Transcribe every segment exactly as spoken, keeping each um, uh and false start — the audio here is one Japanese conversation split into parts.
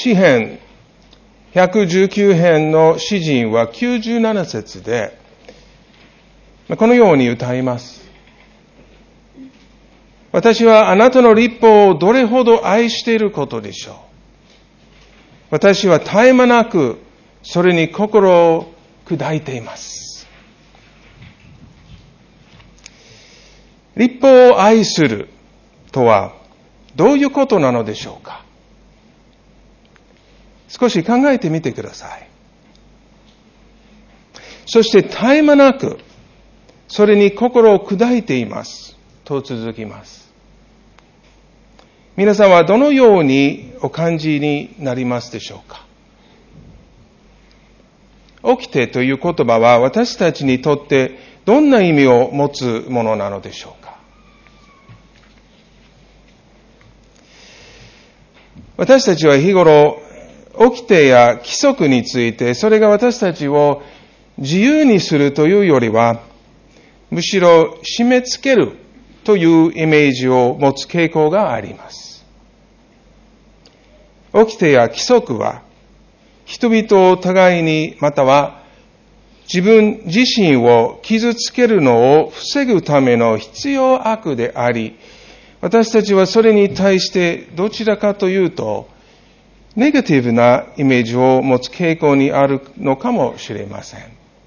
詩編ひゃくじゅうきゅう編の詩人はきゅうじゅうなな節で、このように歌います。私はあなたの律法をどれほど愛していることでしょう。私は絶え間なくそれに心を砕いています。律法を愛するとはどういうことなのでしょうか。少し考えてみてください。そして絶え間なくそれに心を砕いていますと続きます。皆さんはどのようにお感じになりますでしょうか。起きてという言葉は私たちにとってどんな意味を持つものなのでしょうか。私たちは日頃掟や規則について、それが私たちを自由にするというよりは、むしろ締め付けるというイメージを持つ傾向があります。掟や規則は、人々を互いに、または自分自身を傷つけるのを防ぐための必要悪であり、私たちはそれに対してどちらかというと、ネガティブなイメージを持つ傾向にあるのかもしれません。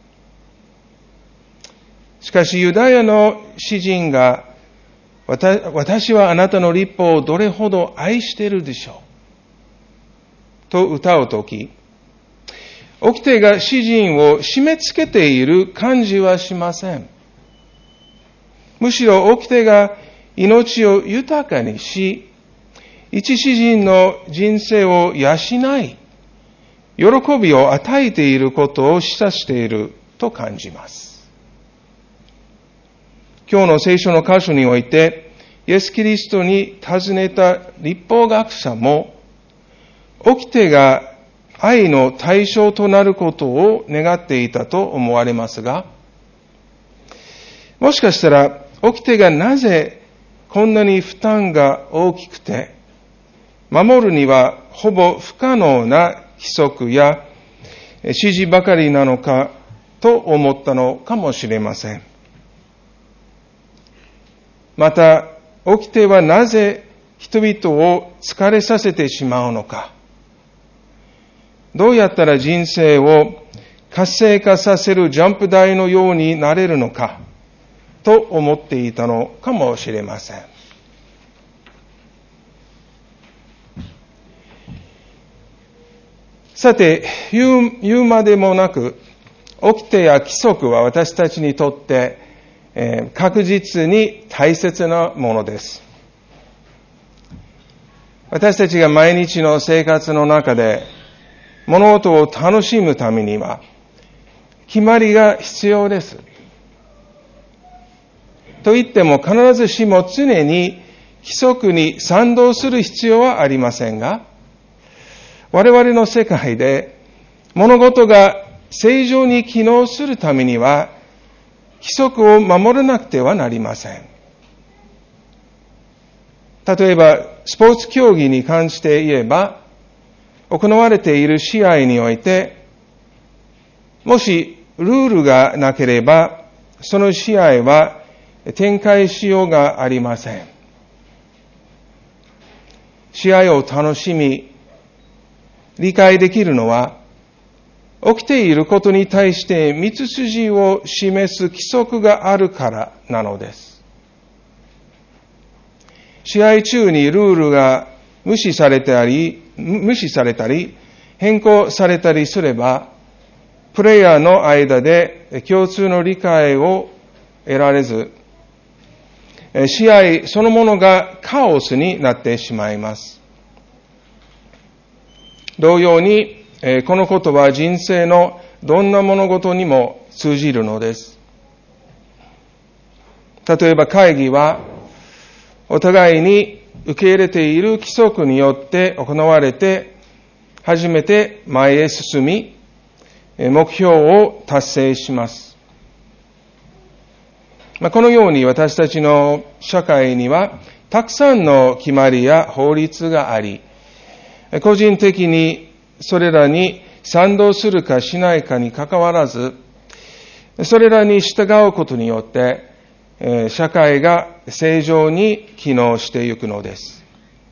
しかしユダヤの詩人が、私はあなたの律法をどれほど愛しているでしょうと歌うとき、掟が詩人を締め付けている感じはしません。むしろ掟が命を豊かにし、一詩人の人生を養い、喜びを与えていることを示唆していると感じます。今日の聖書の箇所において、イエス・キリストに尋ねた律法学者も、掟が愛の対象となることを願っていたと思われますが、もしかしたら、掟がなぜこんなに負担が大きくて、守るにはほぼ不可能な規則や指示ばかりなのかと思ったのかもしれません。また、掟はなぜ人々を疲れさせてしまうのか、どうやったら人生を活性化させるジャンプ台のようになれるのかと思っていたのかもしれません。さて、言う、言うまでもなく、掟や規則は私たちにとって、えー、確実に大切なものです。私たちが毎日の生活の中で物事を楽しむためには、決まりが必要です。と言っても必ずしも常に規則に賛同する必要はありませんが、我々の世界で物事が正常に機能するためには規則を守らなくてはなりません。例えばスポーツ競技に関して言えば、行われている試合においてもしルールがなければその試合は展開しようがありません。試合を楽しみ理解できるのは、起きていることに対して道筋を示す規則があるからなのです。試合中にルールが無視されたり、無視されたり、変更されたりすれば、プレイヤーの間で共通の理解を得られず、試合そのものがカオスになってしまいます。同様に、このことは人生のどんな物事にも通じるのです。例えば会議は、お互いに受け入れている規則によって行われて、初めて前へ進み、目標を達成します。このように私たちの社会には、たくさんの決まりや法律があり、 個人的にそれらに賛同するかしないかにかかわらず、それらに従うことによって、社会が正常に機能していくのです。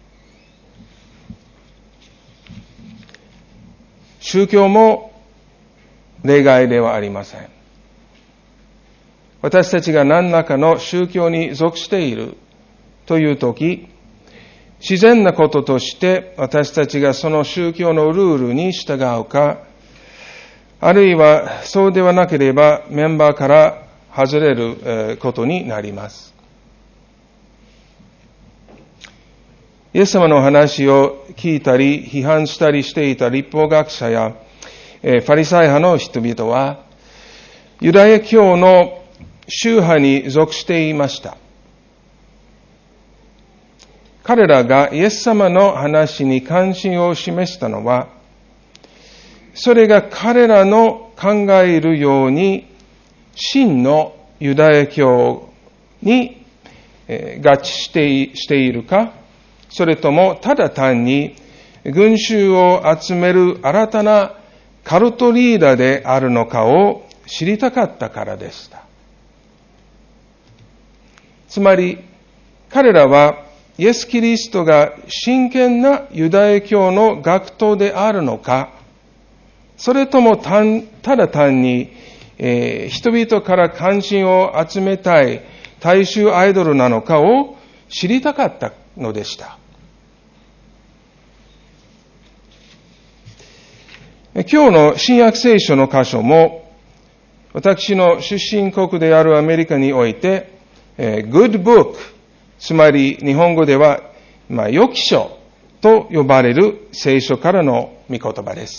宗教も例外ではありません。私たちが何らかの宗教に属しているというとき、自然なこととして私たちがその宗教のルールに従うか、あるいはそうではなければメンバーから外れることになります。イエス様の話を聞いたり批判したりしていた律法学者やファリサイ派の人々はユダヤ教の宗派に属していました。彼らがイエス様の話に関心を示したのは、それが彼らの考えるように真のユダヤ教に合致しているか、それともただ単に群衆を集める新たなカルトリーダーであるのかを知りたかったからでした。つまり彼らはイエス・キリストが真剣なユダヤ教の学徒であるのか、それとも単ただ単に、えー、人々から関心を集めたい大衆アイドルなのかを知りたかったのでした。今日の新約聖書の箇所も、私の出身国であるアメリカにおいて、えー、Good Book、つまり日本語では、まあ、良き書と呼ばれる聖書からの御言葉です。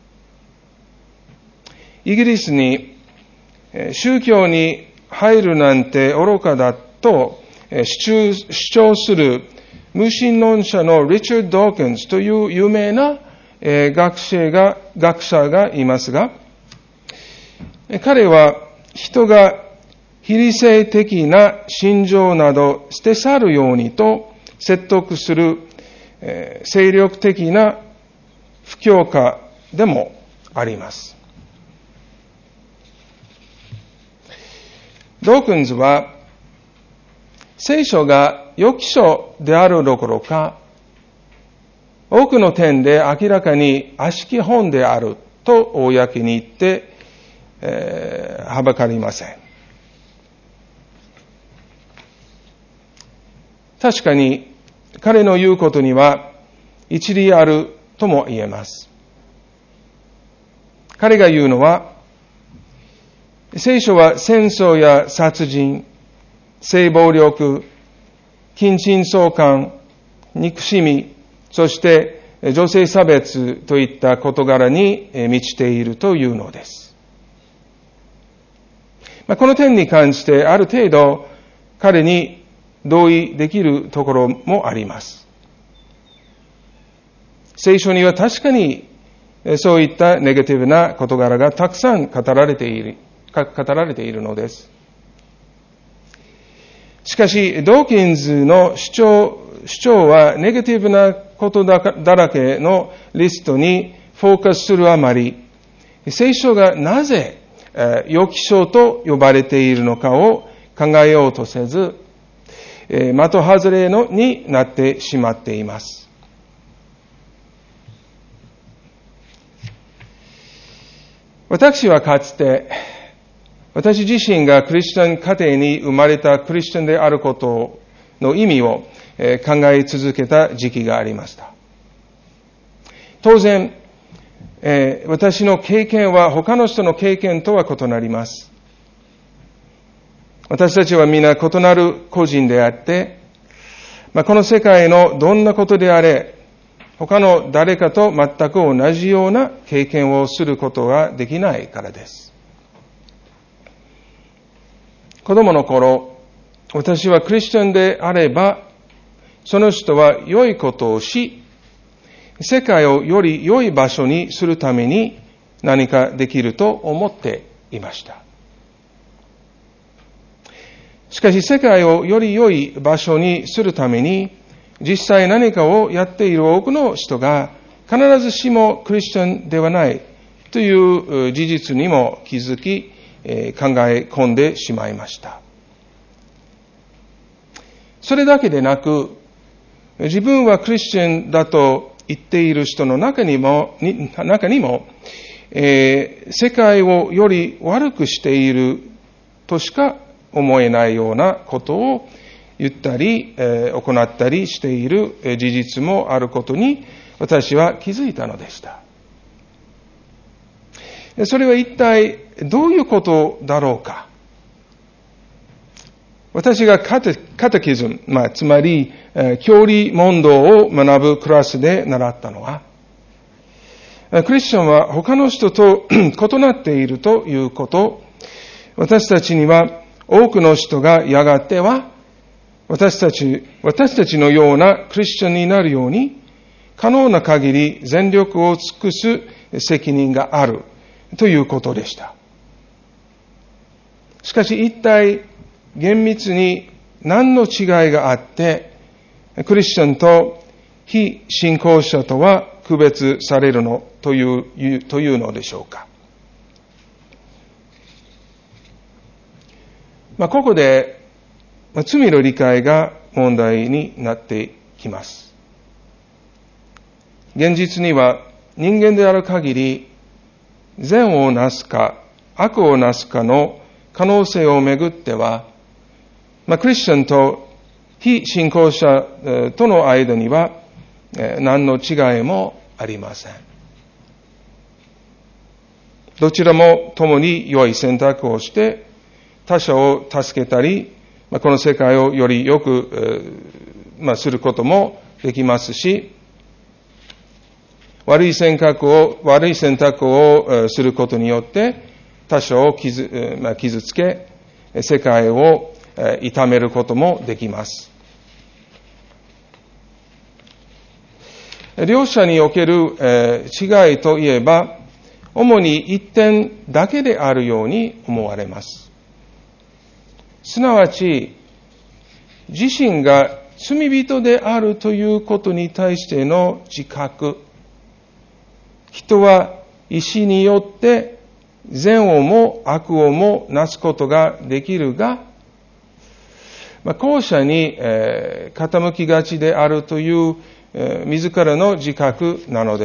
イギリスに宗教に入るなんて愚かだと主張する無神論者のリチャード・ドーキンズという有名な学者が、学者がいますが、彼は人が非理性的な心情など捨て去るようにと説得する精力的な布教家でもあります。ドーキンズは聖書が良き書であるどころか、多くの点で明らかに悪しき本であると公に言って、えー、はばかりません。確かに彼の言うことには一理あるとも言えます。彼が言うのは、聖書は戦争や殺人、性暴力、近親相関、憎しみ、そして女性差別といった事柄に満ちているというのです。この点に関してある程度彼に同意できるところもあります。聖書には確かにそういったネガティブな事柄がたくさん語られている、語られているのです。しかし、ドーキンズの主張、主張はネガティブなことだらけのリストにフォーカスするあまり、聖書がなぜ良き書と呼ばれているのかを考えようとせず、的外れのになってしまっています。私はかつて、私自身がクリスチャン家庭に生まれたクリスチャンであることの意味を考え続けた時期がありました。当然、私の経験は他の人の経験とは異なります。私たちは皆異なる個人であって、この世界のどんなことであれ、他の誰かと全く同じような経験をすることができないからです。子供の頃、私はクリスチャンであれば、その人は良いことをし、世界をより良い場所にするために何かできると思っていました。しかし世界をより良い場所にするために実際何かをやっている多くの人が必ずしもクリスチャンではないという事実にも気づき、考え込んでしまいました。それだけでなく、自分はクリスチャンだと言っている人の中にも、中にも、えー、世界をより悪くしているとしか思えないようなことを言ったり、えー、行ったりしている事実もあることに私は気づいたのでした。それは一体どういうことだろうか。私がカテ、カテキズム、まあ、つまり、えー、教理問答を学ぶクラスで習ったのは、クリスチャンは他の人と異なっているということ、私たちには多くの人がやがては私たち、私たちのようなクリスチャンになるように可能な限り全力を尽くす責任があるということでした。しかし一体厳密に何の違いがあってクリスチャンと非信仰者とは区別されるのという、というのでしょうか。まあ、ここで、まあ、罪の理解が問題になってきます。現実には人間である限り善をなすか悪をなすかの可能性をめぐっては、まあ、クリスチャンと非信仰者との間には何の違いもありません。どちらも共に良い選択をして他者を助けたり、まあ、この世界をより良く、えーまあ、することもできますし、悪い選択を悪い選択をすることによって他者を傷、まあ、傷つけ世界を痛めることもできます。両者における、えー、違いといえば主に一点だけであるように思われます。すなわち自身が罪人であるということに対しての自覚。人は意志によって善をも悪をもなすことができるが、まあ、後者に、えー、傾きがちであるという、えー、自らの自覚なのです。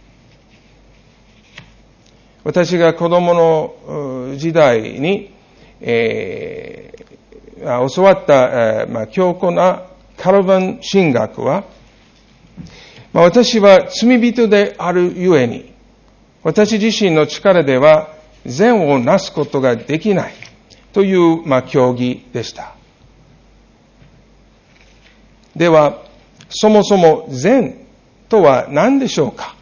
私が子供の時代に、えー、教わった、えーまあ、強固なカルヴァン神学は、まあ、私は罪人であるゆえに、私自身の力では善をなすことができないという、まあ、教義でした。では、そもそも善とは何でしょうか。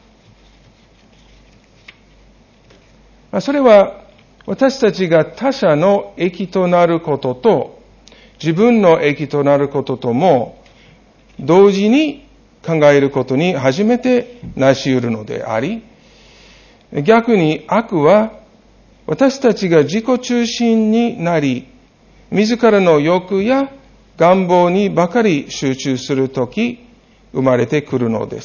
それは私たちが他者の益となることと自分の益となることとも同時に考えることに初めてなし得るのであり、逆に悪は私たちが自己中心になり、自らの欲や願望にばかり集中するとき生まれてくるのです。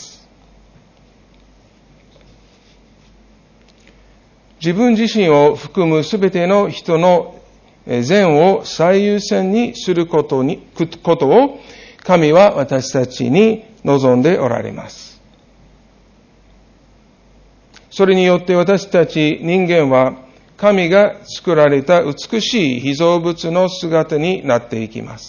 自分自身を含むすべての人の善を最優先にすることに、ことを神は私たちに望んでおられます。それによって私たち人間は神が作られた美しい被造物の姿になっていきます。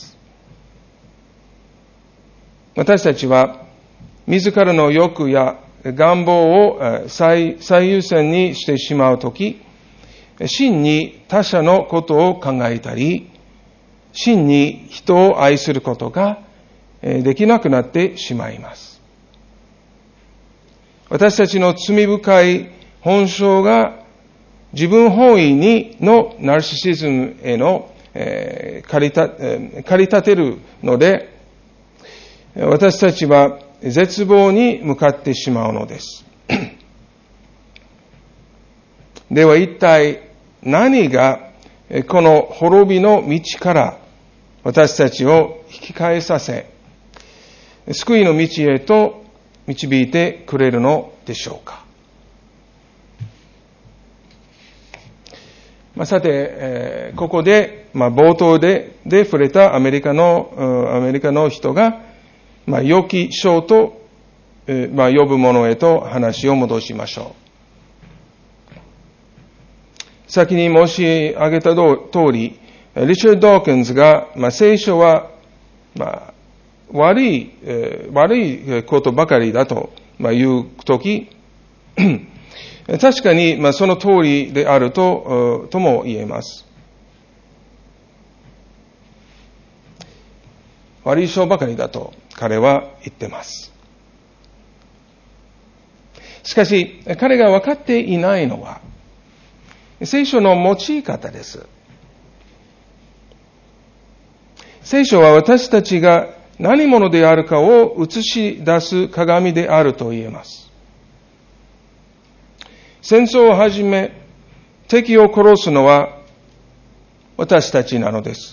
私たちは自らの欲や願望を最、最優先にしてしまうとき、真に他者のことを考えたり、真に人を愛することができなくなってしまいます。私たちの罪深い本性が自分本位にのナルシシズムへの駆り立てるので、私たちは絶望に向かってしまうのです。では一体何がこの滅びの道から私たちを引き返させ、 救いの道へと導いてくれるのでしょうか。まあ、さて、えー、ここで、まあ、冒頭で、で触れたアメリカの、アメリカの人が、まあ、良き章と、えー、まあ、呼ぶものへと話を戻しましょう。先に申し上げた通り、リチャード・ドーキンズが、まあ、聖書は、まあ、悪い、えー、悪いことばかりだと、まあ、言うとき、確かに、まあ、その通りであると、とも言えます。悪い章ばかりだと彼は言ってます。しかし、彼が分かっていないのは、聖書の用い方です。聖書は私たちが何者であるかを映し出す鏡であると言えます。戦争をはじめ、敵を殺すのは私たちなのです。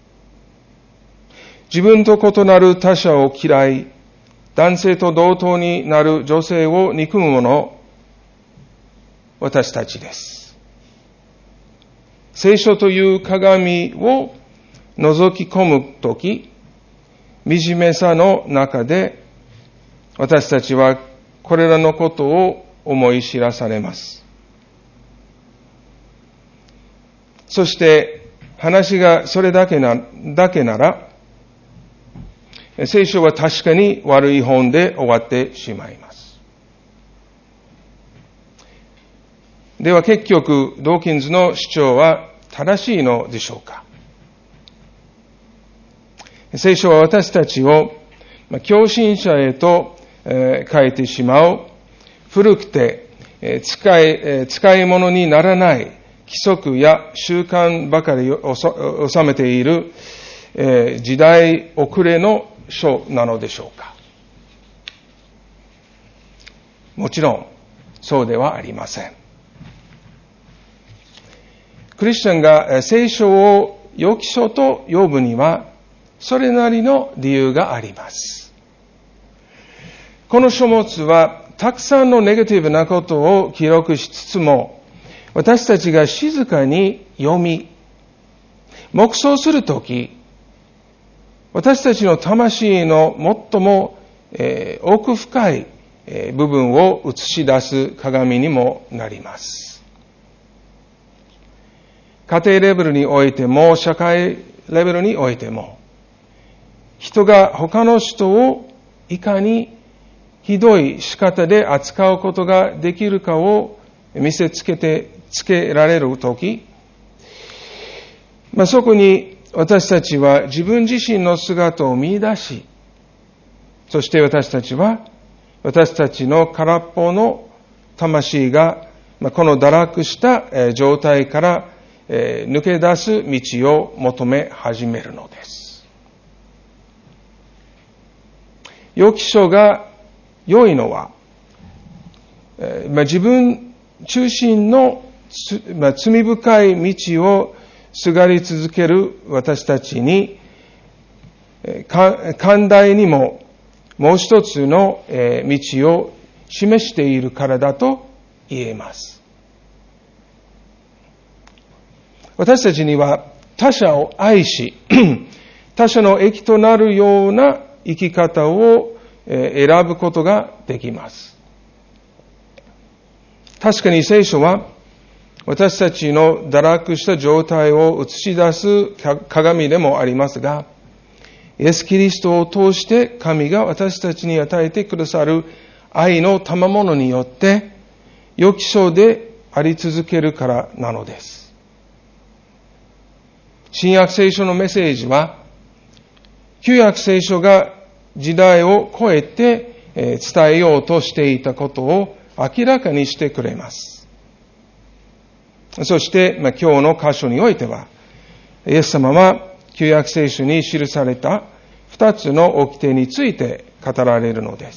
自分と異なる他者を嫌い、男性と同等になる女性を憎む者、私たちです。聖書という鏡を覗き込むとき、惨めさの中で私たちはこれらのことを思い知らされます。そして話がそれだけな、だけなら、聖書は確かに悪い本で終わってしまいます。では結局、ドーキンズの主張は正しいのでしょうか。聖書は私たちを狂信者へと変えてしまう古くて使い、使い物にならない規則や習慣ばかりを収めている時代遅れの書なのでしょうか。もちろんそうではありません。クリスチャンが聖書を良き書と呼ぶにはそれなりの理由があります。この書物はたくさんのネガティブなことを記録しつつも、私たちが静かに読み、黙想するとき、私たちの魂の最も、えー、奥深い、えー、部分を映し出す鏡にもなります。家庭レベルにおいても、社会レベルにおいても、人が他の人をいかにひどい仕方で扱うことができるかを見せつけて、つけられるとき、まあ、そこに私たちは自分自身の姿を見出し、そして私たちは私たちの空っぽの魂がこの堕落した状態から抜け出す道を求め始めるのです。良き書が良いのは、まあ、自分中心の、まあ、罪深い道をすがり続ける私たちに、寛大にももう一つの道を示しているからだと言えます。私たちには他者を愛し、他者の益となるような生き方を選ぶことができます。確かに聖書は私たちの堕落した状態を映し出す鏡でもありますが、イエス・キリストを通して神が私たちに与えてくださる愛の賜物によって良き書であり続けるからなのです。新約聖書のメッセージは旧約聖書が時代を超えて伝えようとしていたことを明らかにしてくれます。そして、まあ、今日の箇所においては、イエス様は旧約聖書に記された二つの掟について語られるのです。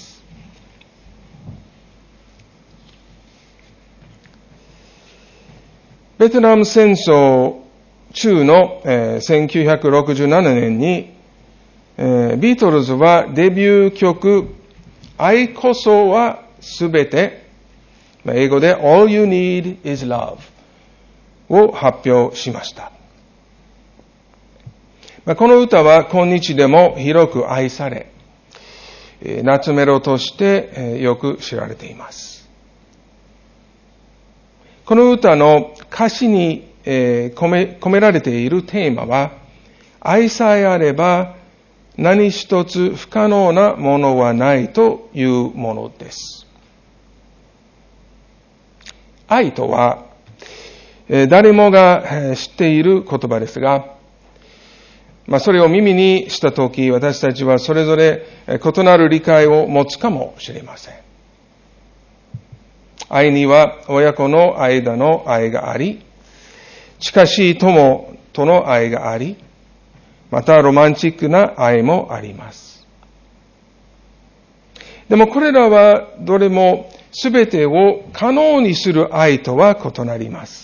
ベトナム戦争中の、えー、せんきゅうひゃくろくじゅうななねんにえー、ビートルズはデビュー曲、愛こそはすべて、英語で All You Need is Love を発表しました。この歌は今日でも広く愛され、夏メロとしてよく知られています。この歌の歌詞に込め、込められているテーマは、愛さえあれば何一つ不可能なものはないというものです。愛とは、誰もが知っている言葉ですが、まあ、それを耳にしたとき、私たちはそれぞれ異なる理解を持つかもしれません。愛には親子の間の愛があり、近しい友との愛があり、またロマンチックな愛もあります。でもこれらはどれもすべてを可能にする愛とは異なります。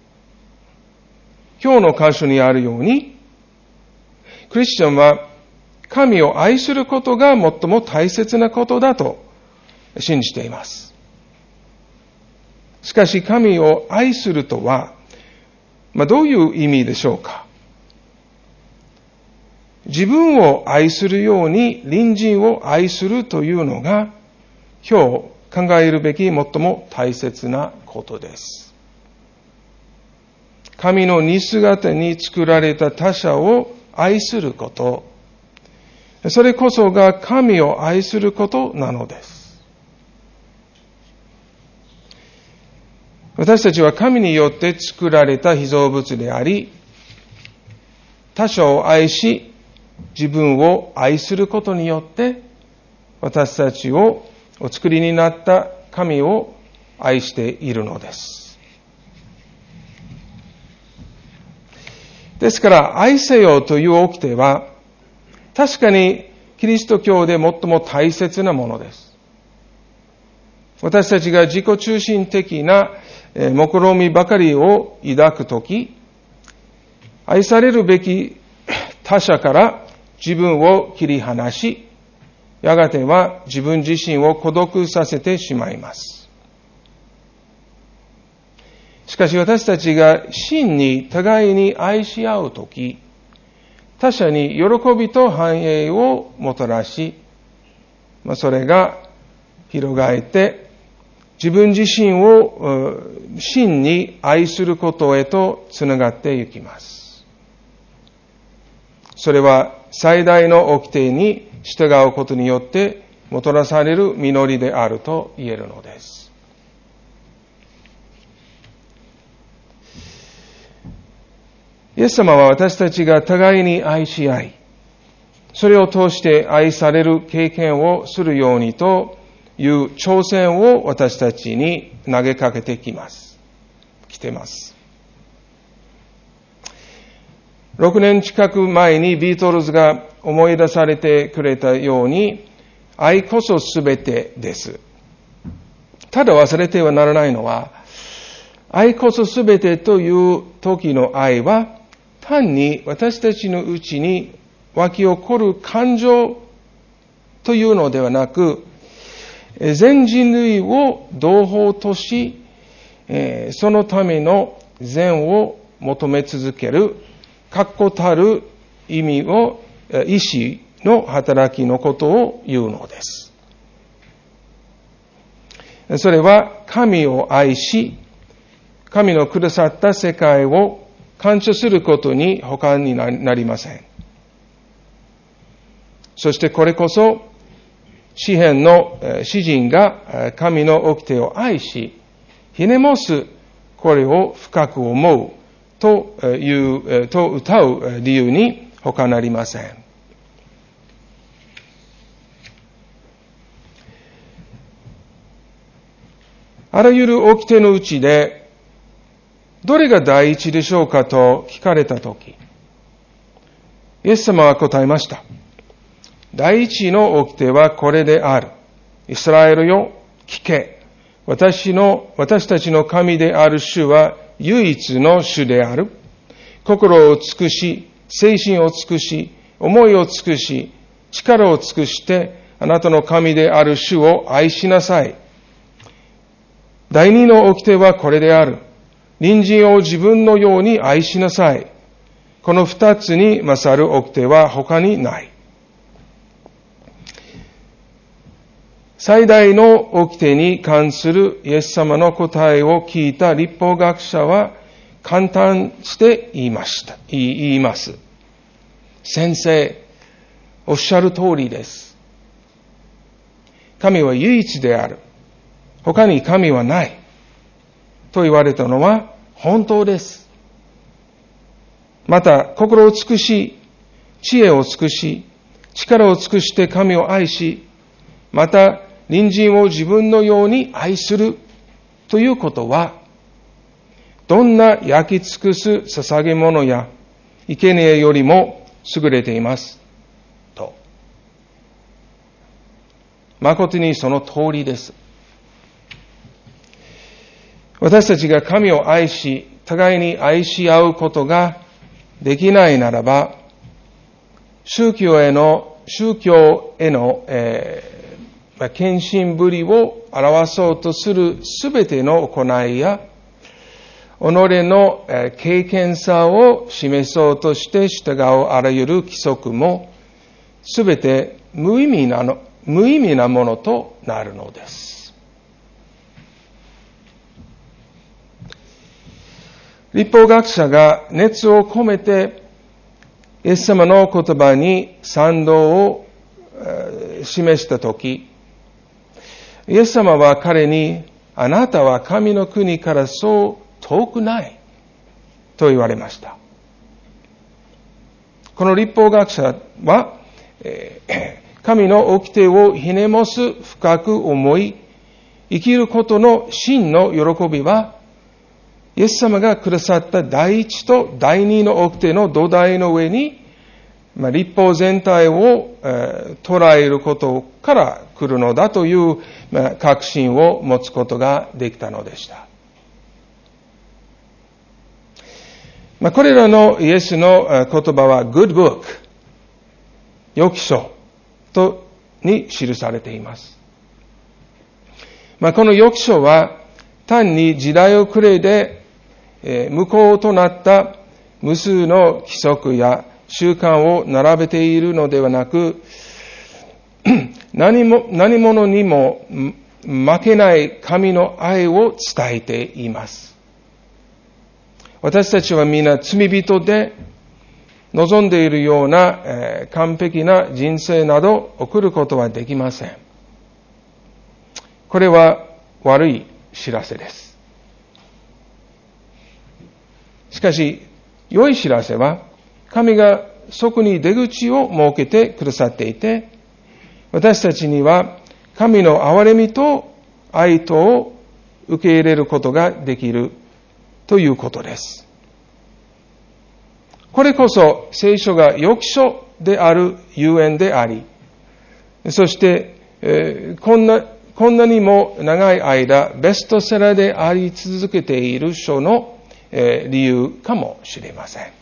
今日の箇所にあるように、クリスチャンは神を愛することが最も大切なことだと信じています。しかし神を愛するとは、まあ、どういう意味でしょうか。自分を愛するように隣人を愛するというのが今日考えるべき最も大切なことです。神の似姿に作られた他者を愛すること、それこそが神を愛することなのです。私たちは神によって作られた被造物であり、他者を愛し、自分を愛することによって、私たちをお作りになった神を愛しているのです。ですから、愛せよという掟は、確かにキリスト教で最も大切なものです。私たちが自己中心的な目論みばかりを抱くとき、愛されるべき他者から自分を切り離し、やがては自分自身を孤独させてしまいます。しかし私たちが真に互いに愛し合うとき、他者に喜びと繁栄をもたらし、それが広がって自分自身を真に愛することへとつながっていきます。それは最大の掟に従うことによってもたらされる実りであると言えるのです。イエス様は私たちが互いに愛し合い、それを通して愛される経験をするようにという挑戦を私たちに投げかけてきます。来てます。ろくねん近く前にビートルズが思い出されてくれたように、愛こそすべてです。ただ忘れてはならないのは、愛こそすべてという時の愛は、単に私たちのうちに湧き起こる感情というのではなく、全人類を同胞とし、そのための善を求め続ける確固たる意味を、意志の働きのことを言うのです。それは神を愛し、神のくださった世界を感謝することに他になりません。そしてこれこそ、詩篇の詩人が神の掟を愛し、ひねもすこれを深く思うという、と歌う理由に他なりません。あらゆる掟のうちで、どれが第一でしょうかと聞かれたとき、イエス様は答えました。第一の掟はこれである。イスラエルよ、聞け。私の、私たちの神である主は唯一の主である。心を尽くし、精神を尽くし、 思いを尽くし、力を尽くして、あなたの神である主を愛しなさい。第二の掟はこれである。隣人を自分のように愛しなさい。この二つに勝る掟は他にない。最大の掟に関するイエス様の答えを聞いた律法学者は簡単して言いました。言います。先生、おっしゃる通りです。神は唯一である。他に神はない。と言われたのは本当です。また、心を尽くし、知恵を尽くし、力を尽くして神を愛し、また、隣人を自分のように愛するということは、どんな焼き尽くす捧げ物や生贄よりも優れています。と。誠にその通りです。私たちが神を愛し、互いに愛し合うことができないならば、宗教への、宗教への、えー献身ぶりを表そうとするすべての行いや、己の経験さを示そうとして従うあらゆる規則も、すべて無意味なの、無意味なものとなるのです。律法学者が熱を込めて、イエス様の言葉に賛同を示したとき、イエス様は彼に、あなたは神の国からそう遠くないと言われました。この律法学者は、えー、神の掟をひねもす深く思い、生きることの真の喜びは、イエス様がくださった第一と第二の掟の土台の上に、まあ、律法全体を、えー、捉えることから来るのだという、まあ、確信を持つことができたのでした。まあ、これらのイエスの言葉は Good Book、良き書とに記されています。まあ、この良き書は単に時代遅れで、えー、無効となった無数の規則や習慣を並べているのではなく、何も、何者にも負けない神の愛を伝えています。私たちはみんな罪人で、望んでいるような、えー、完璧な人生など送ることはできません。これは悪い知らせです。しかし、良い知らせは、神がそこに出口を設けてくださっていて、私たちには神の憐れみと愛とを受け入れることができるということです。これこそ聖書が良き書であるゆえんであり、そして、えー、こんな、こんなにも長い間ベストセラーであり続けている書の、えー、理由かもしれません。